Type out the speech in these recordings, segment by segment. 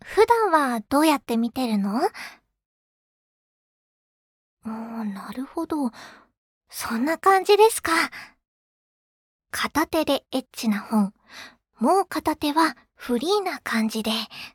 普段はどうやって見てるの？なるほど。そんな感じですか。片手でエッチな本、もう片手はフリーな感じで。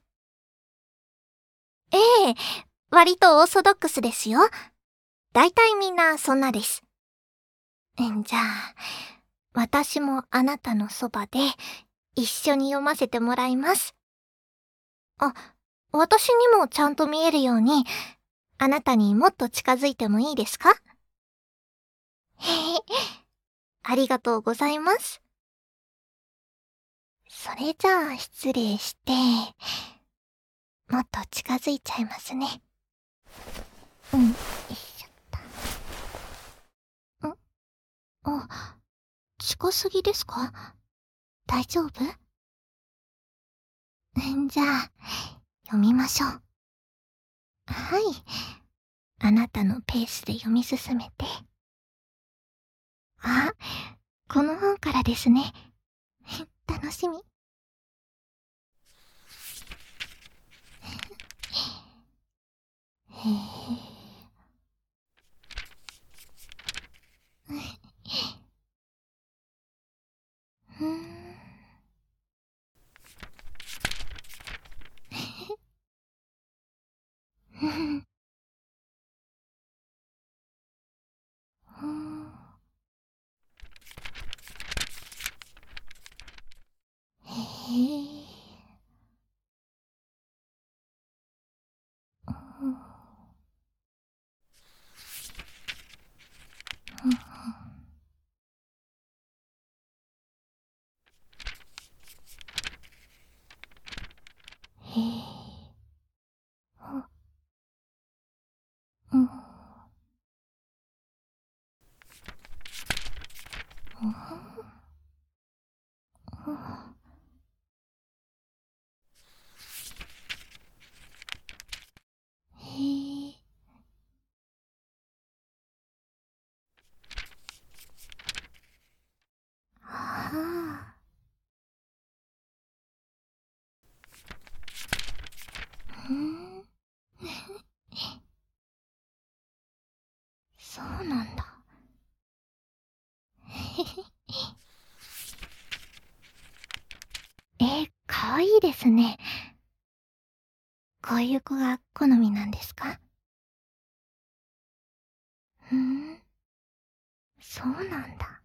ええ、割とオーソドックスですよ。だいたいみんなそんなです。じゃあ、私もあなたのそばで一緒に読ませてもらいます。あ、私にもちゃんと見えるように、あなたにもっと近づいてもいいですか？へへ、ありがとうございます。それじゃあ失礼して、もっと近づいちゃいますね。よいしょ。近すぎですか？大丈夫？じゃあ、読みましょう。はい。あなたのペースで読み進めて。あ、この本からですね。楽しみ。へえ。へえ。へえ。うん。へえ。はあ。うん。そうなんだ。かわいいですね。こういう子が好みなんですか？そうなんだ。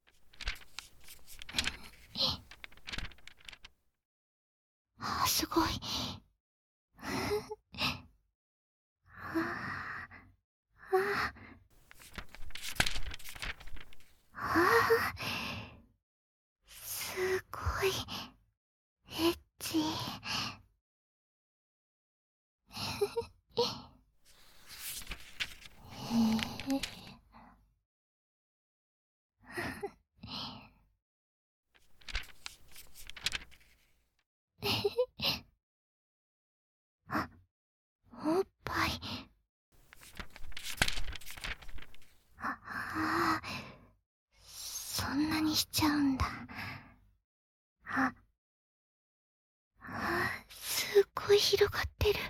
すごい。ああ、あすごい、エッチ。へえ。あ、おっぱい。あ、そんなにしちゃうんだ。あ、すっごい広がってる。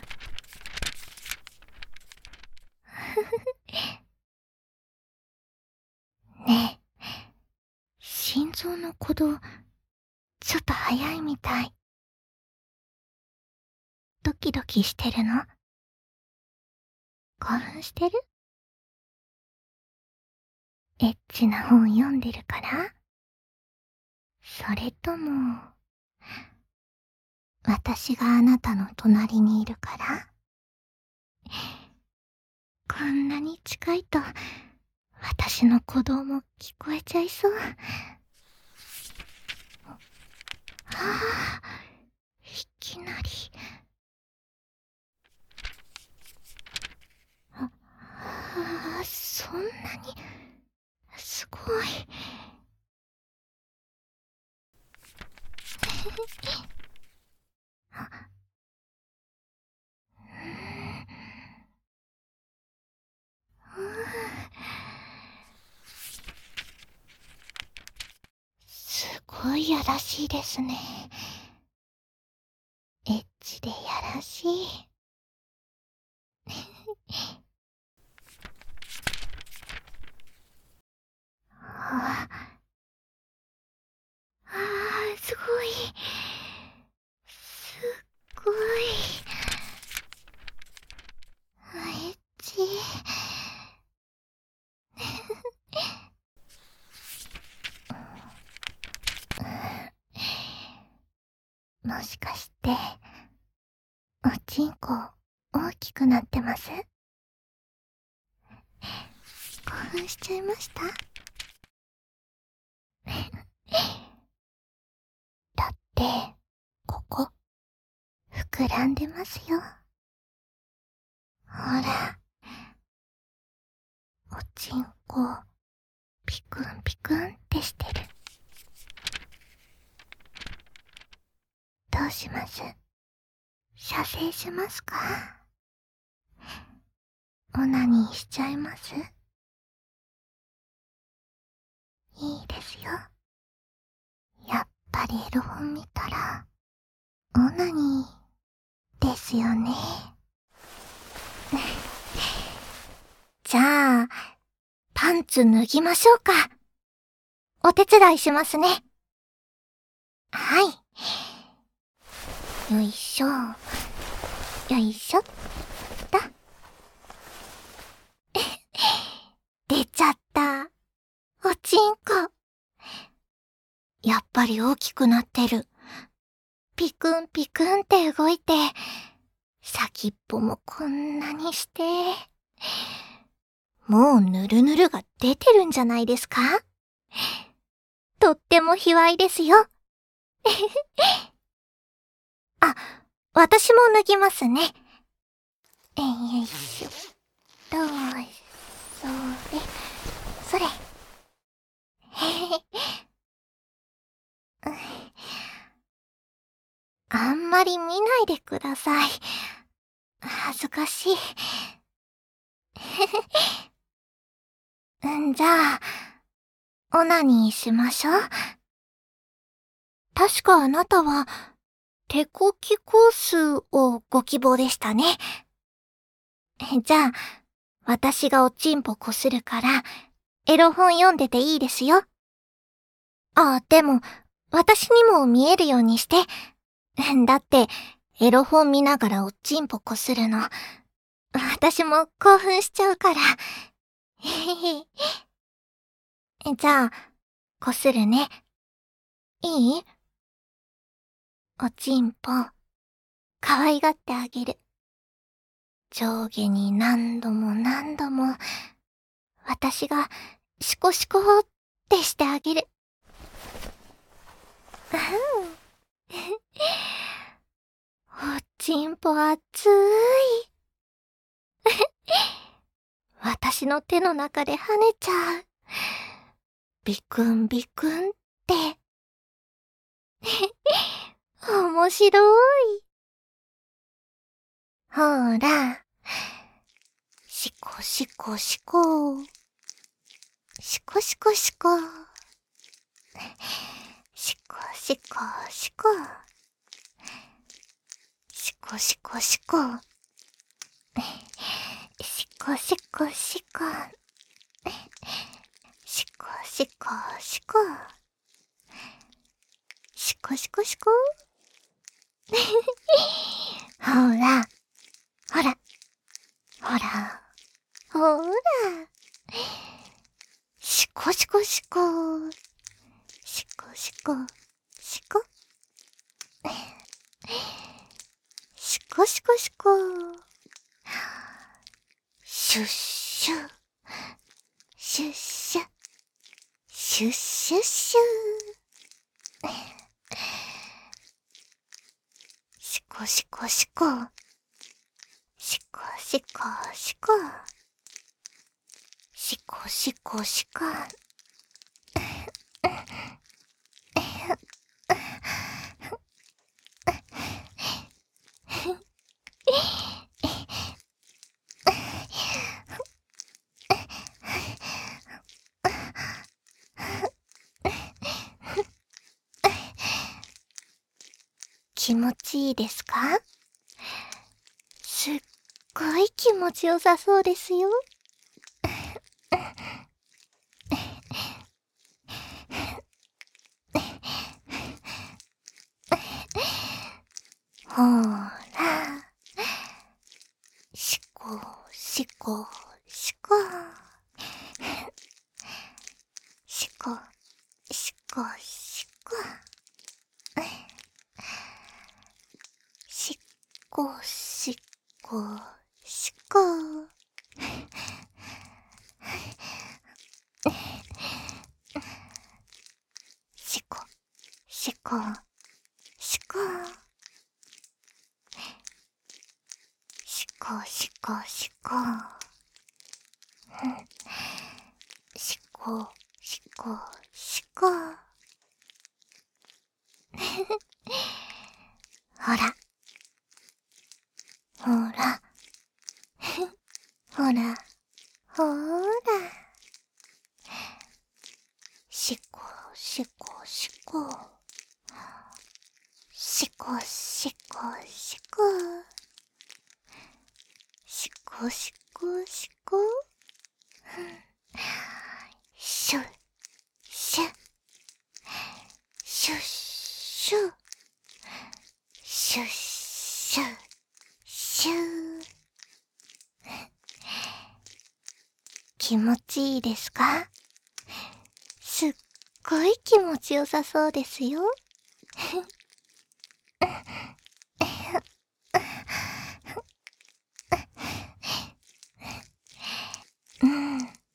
ねえ、心臓の鼓動、ちょっと早いみたい。ドキドキしてるの？興奮してる？エッチな本読んでるから？それとも、私があなたの隣にいるから？こんなに近いと、私の鼓動も聞こえちゃいそう。はあ、いきなり。そんなに、すごい。すごいやらしいですね。 エッチでやらしい。はすごい。すっごい。エッチ。もしかして、おちんこ大きくなってます？興奮しちゃいました？だって、ここ、膨らんでますよ。ほら、おちんこ、ピクンピクンってしてる。どうします？射精しますか？オナニーしちゃいます？いいですよ。やっぱりエロ本見たら、オナニーですよね。じゃあ、パンツ脱ぎましょうか。お手伝いしますね。はい。よいしょ。よいしょっと。出ちゃった。おちんこ。やっぱり大きくなってる。ピクンピクンって動いて、先っぽもこんなにして。もうぬるぬるが出てるんじゃないですか？とっても卑猥ですよ。あ、私も脱ぎますね。よいしょ。どうそれ。あんまり見ないでください。恥ずかしい。じゃあ、オナニーしましょう。確かあなたは、手こきコースをご希望でしたね。じゃあ、私がおちんぽこするから、エロ本読んでていいですよ。でも、私にも見えるようにして。だって、エロ本見ながらおちんぽこするの、私も興奮しちゃうから。じゃあ、こするね。いい？おちんぽ、可愛がってあげる。上下に何度も何度も、私がシコシコってしてあげる。おちんぽ熱い。私の手の中で跳ねちゃう。ビクンビクンって。面白い。ほら。シコシコシコ。シコシコシコ。シコシコシコ。シコシコシコ。シコシコシコ。シコシコシコ。シコシコシコ。ほら。ほら。ほら。ほら。シコシコシコ。シコシコ。シコ。シコシコシコ。シュッシュ。シュッシュ。シュッシュッシュ。シコシコシコ。シコシコシコ。シコシコシコ。 気持ちいいですか？すっごい気持ちよさそうですよ。ほーら。しこ、しこ、しこ。しこ、しこ、しこ。しこ、しこ、しこ。しこ、しこ、しこ。しこ、しこ、しこ。しこ、しこ、しこ。ほら。ほら。ほら。ほら。しこ、しこ、しこ。しこ、しこ、しこ。しこ、しこ、しこ。シュ、シュ。シュッシュ。シュッシュ。シュー。気持ちいいですか？すっごい気持ちよさそうですよ。うん。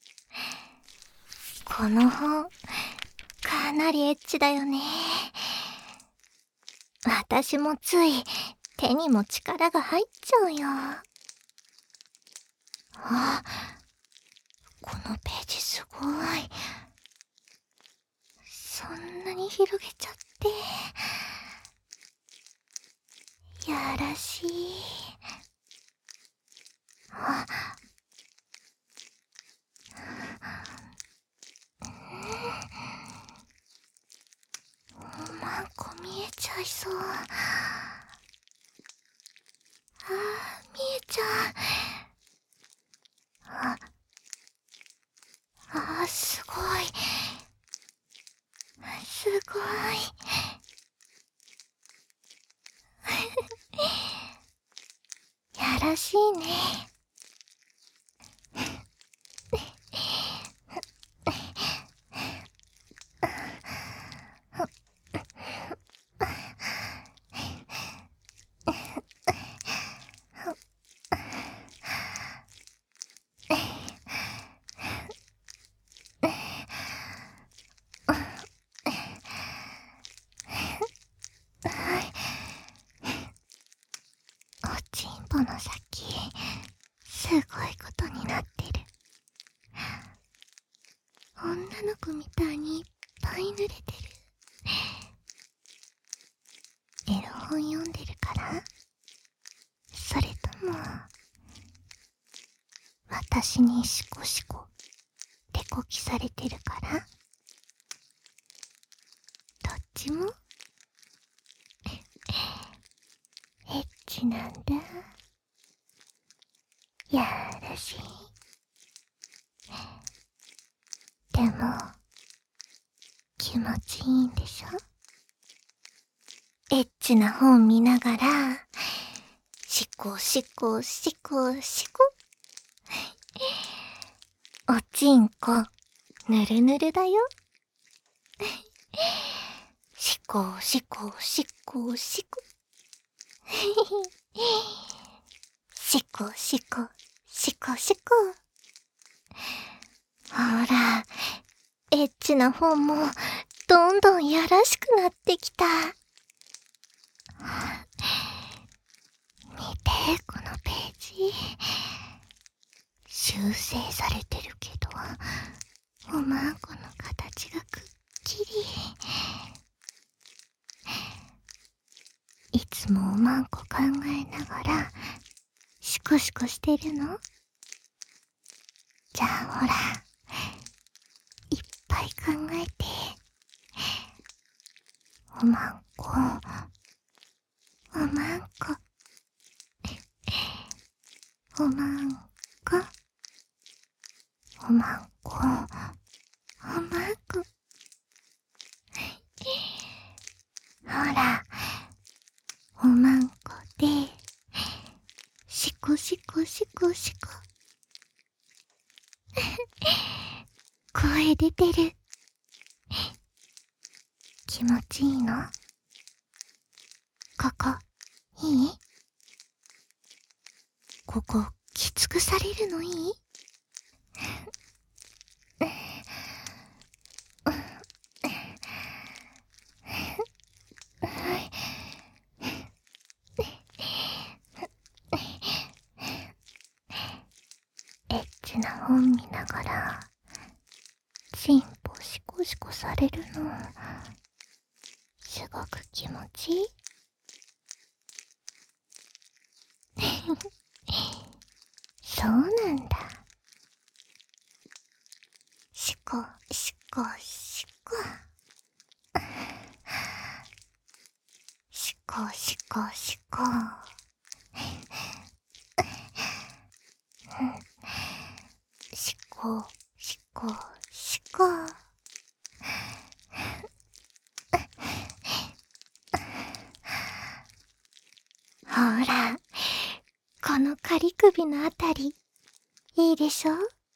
この本、かなりエッチだよね。私もつい手にも力が入っちゃうよ。あ、このページすごい。そんなに広げちゃって。やらしい。あ、マンコ見えちゃいそう。見えちゃう。すごい。すごい。やらしいね。おちんぽの先、すごいことになってる。女の子みたいにいっぱい濡れてる。エロ本読んでるから？それとも、私にシコシコ、手こきされてるから？どっちも？エッチなんだ。やらしい。でも、気持ちいいんでしょ？エッチな本見ながら、シコシコシコシコ。おちんこ、ぬるぬるだよ。シコシコシコシコ。シコシコシコシコ。ほら、エッチな本もどんどんやらしくなってきた。見て、このページ。修正されてるけど、おまんこの形がくっきり。いつもおまんこ考えながら、シコシコしてるの？じゃあほら、いっぱい考えて。おまんこ、 まんこ。おまんこ。おまんこ。おまんこ。ほら、おまんこで、しこしこしこしこ。声出てる。気持ちいいの？ここ、いい？ここ、きつくされるのいい？エッチな本見ながら、チンポシコシコされるの、すごく気持ちいい。そうなんだ。シコシコシコ。シコシコシコ。シコシコシコ。ほら、この仮首のあたり、いいでしょ？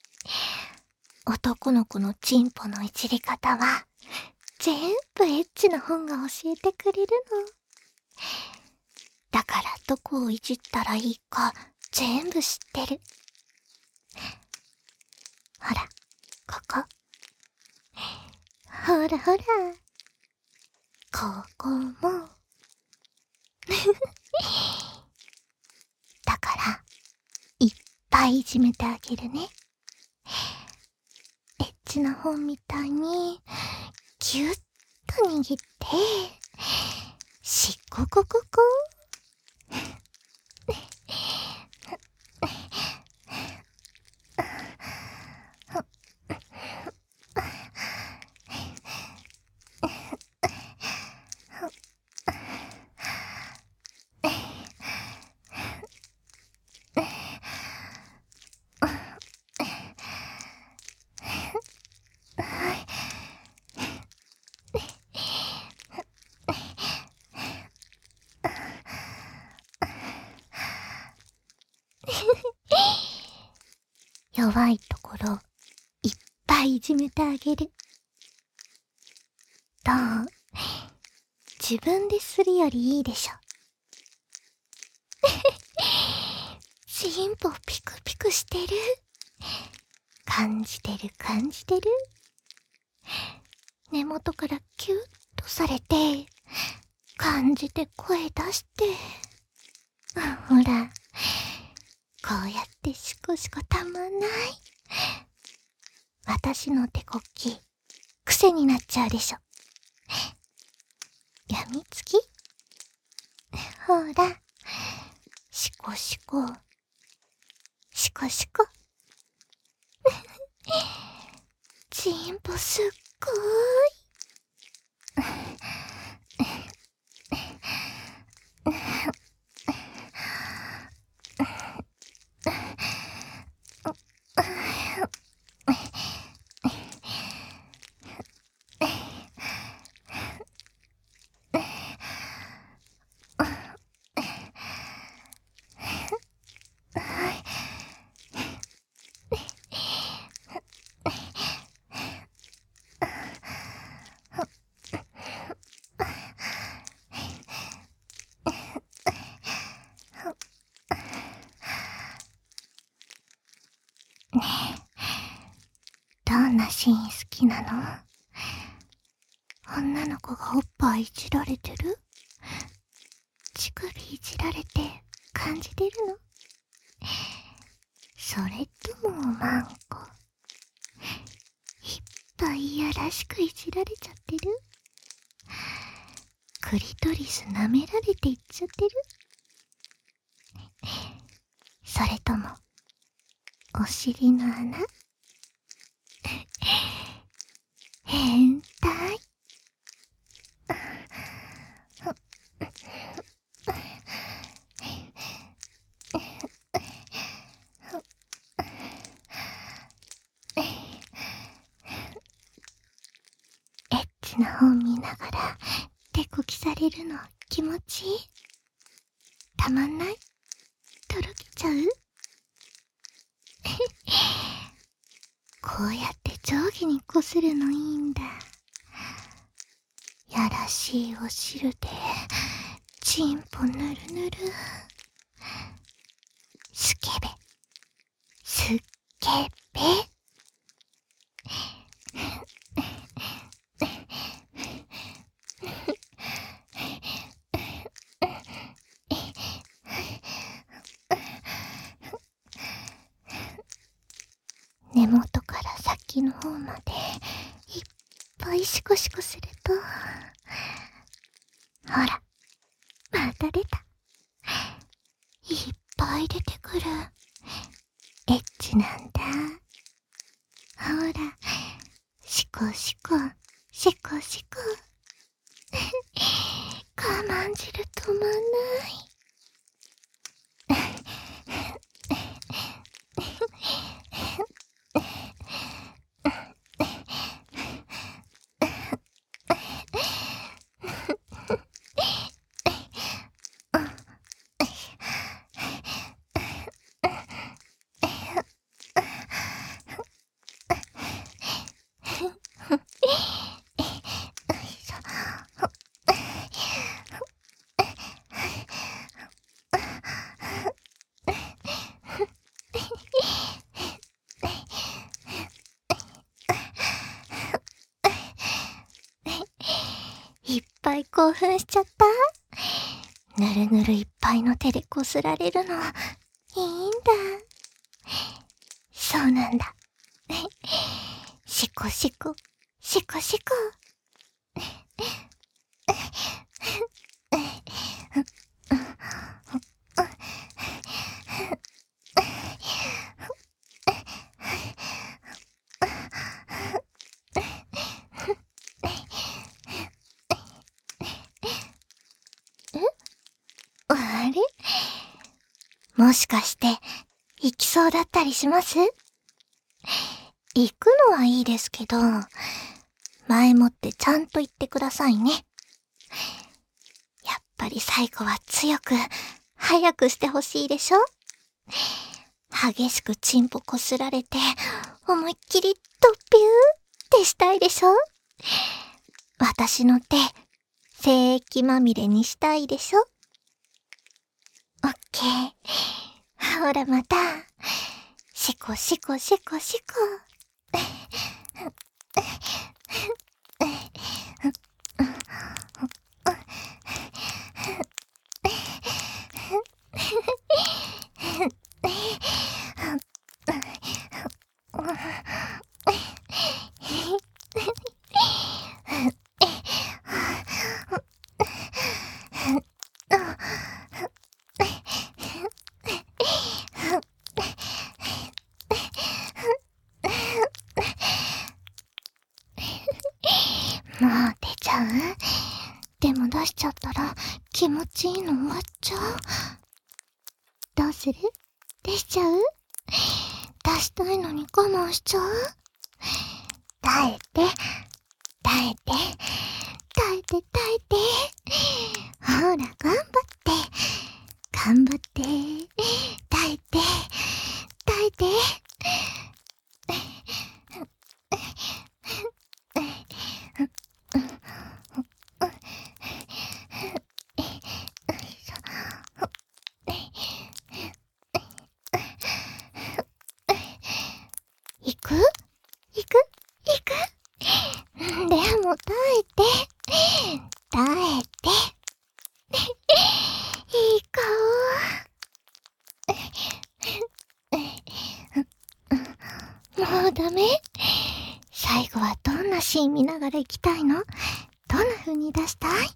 男の子のチンポのいじり方は、全部エッチな本が教えてくれるの。だからどこをいじったらいいか、全部知ってる。ほら、ここ。ほらほら。ここも。だから、いっぱいいじめてあげるね。エッチな本みたいに、ぎゅっと握って、しっここここ。弱いところ、いっぱいいじめてあげる。どう？自分でするよりいいでしょ。チンポピクピクしてる。感じてる感じてる。根元からキュッとされて、感じて声出して。ほら、こうやってシコシコたまんない。私の手こき、癖になっちゃうでしょ。やみつき？ほら、シコシコ、シコシコ。チンポすっごーい。ねえ、どんなシーン好きなの？女の子がおっぱいいじられてる？乳首いじられて感じてるの？それともおまんこ、いっぱいいやらしくいじられちゃってる？クリトリス舐められていっちゃってる？それとも、お尻の穴？変態。 な本見ながら手こきされるの気持ちいい？たまんない？とろけちゃう？こうやって上下にこするのいいんだ。やらしいお汁でチンポぬるぬる。スケベスッケベ。根元から先の方までいっぱいシコシコすると、ほら、また出た。いっぱい出てくる。エッチなんだ。ほら、シコシコ、シコシコ。我慢汁止まんない。いっぱい興奮しちゃった。ぬるぬるいっぱいの手でこすられるの、いいんだ。そうなんだ。シコシコ、シコシコ。あれ？もしかして、行きそうだったりします？行くのはいいですけど、前もってちゃんと言ってくださいね。やっぱり最後は強く、早くしてほしいでしょ？激しくチンポこすられて、思いっきりドッピューってしたいでしょ？私の手、精液まみれにしたいでしょ？オッケー。ほらまた。シコシコシコシコ。もう出ちゃう？でも出しちゃったら気持ちいいの終わっちゃう。どうする？出しちゃう？出したいのに我慢しちゃう？耐えて、耐えて、耐えて耐えて。ほら、頑張って、頑張って、耐えて、耐えて。行く？行く？行く？でも耐えて。耐えて。いい顔。もうダメ？最後はどんなシーン見ながら行きたいの？どんな風に出したい？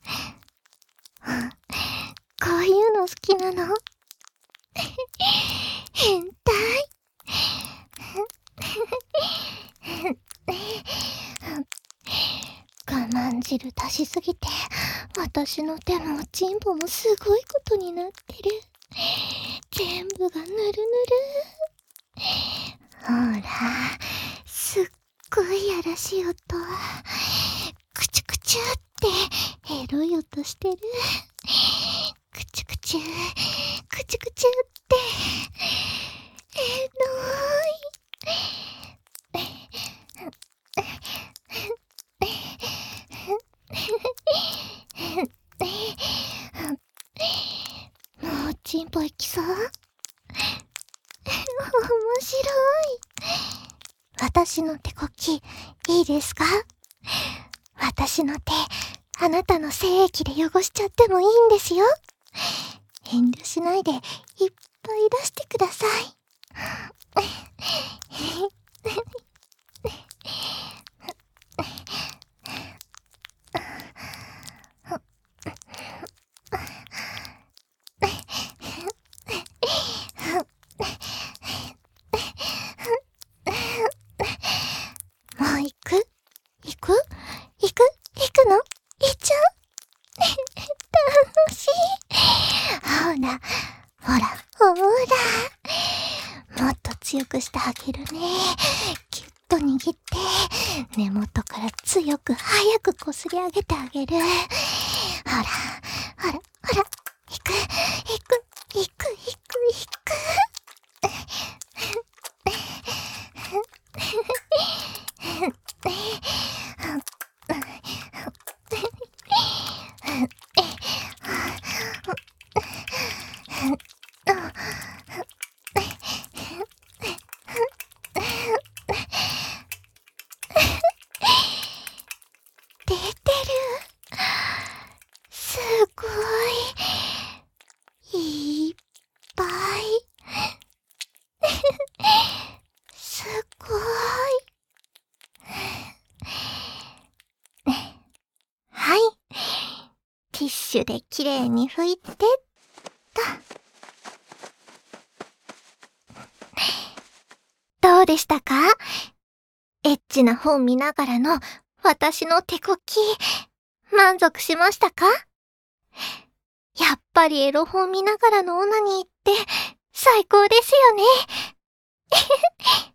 こういうの好きなの？変態？我慢汁足しすぎて、私の手もチンポもすごいことになってる。全部がぬるぬる。ほら、すっごいやらしい音。 くちゅくちゅってエロい音してる。くちゅくちゅ、くちゅくちゅってエロい。もうチンポいきそう？面白い。私の手こき、いいですか？私の手、あなたの精液で汚しちゃってもいいんですよ。遠慮しないでいっぱい出してください。もう行く？行く？行く？行くの？行っちゃう？楽しい。ほら、ほら、ほら。もっと強くしてあげるね。ぎゅっと握って、根元から強く早くこすり上げてあげる。ほら、ほら、ほら、行く、行く、行く、行く、行く。出てる。すごい。いっぱい。すごい。はい。ティッシュできれいに拭いてっと。どうでしたか？エッチな本見ながらの私の手こき、満足しましたか？やっぱりエロ本見ながらのオナニーって最高ですよね。